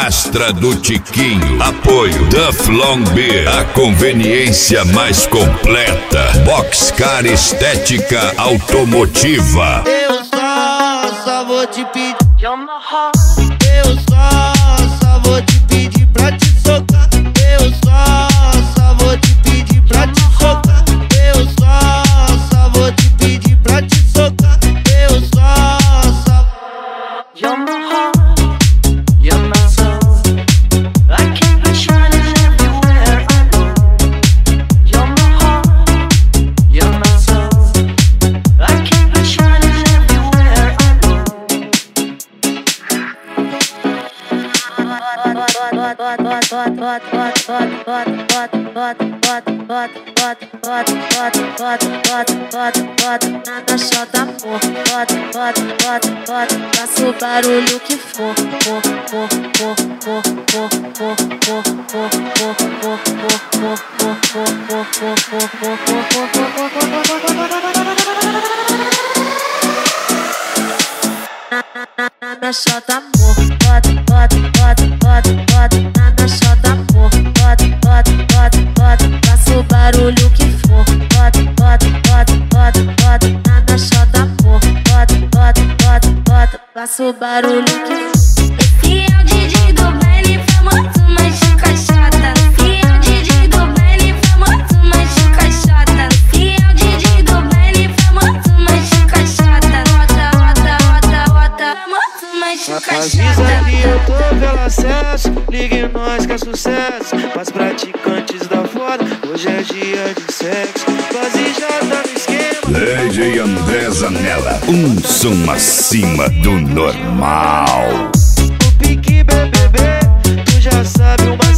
Astra do Tiquinho. Apoio Duff Long Beer, a conveniência mais completa. Boxcar Estética Automotiva. Eu só vou te pedir. Eu só vou te pedir pra te socar. Eu só vou te pedir pra te socar. Eu só vou te pedir pra te socar. Eu só You're my heart, you're my soul. I keep it shining everywhere I go. You're my heart, you're my soul. I keep it shining everywhere I go. Nada só dá amor. Faça o barulho que for. Nada só dá amor. Nada só dá amor. Faça o barulho que for. Nada só dá amor. Faça o barulho que for. Esse é o DJ do baile famoso, mas de caixota. Esse é o DJ do baile famoso, mas de caixota. Esse é o DJ do baile famoso, mas de caixota. Rota, famoso, mas de avisa caixota. que eu tô pelo acesso. Ligue nós que é sucesso. Mas praticantes da foda, hoje é dia de sexo. Quase já tá no esquema. Lady André Zanella, um som acima do normal. O pique BBB, tu já sabe uma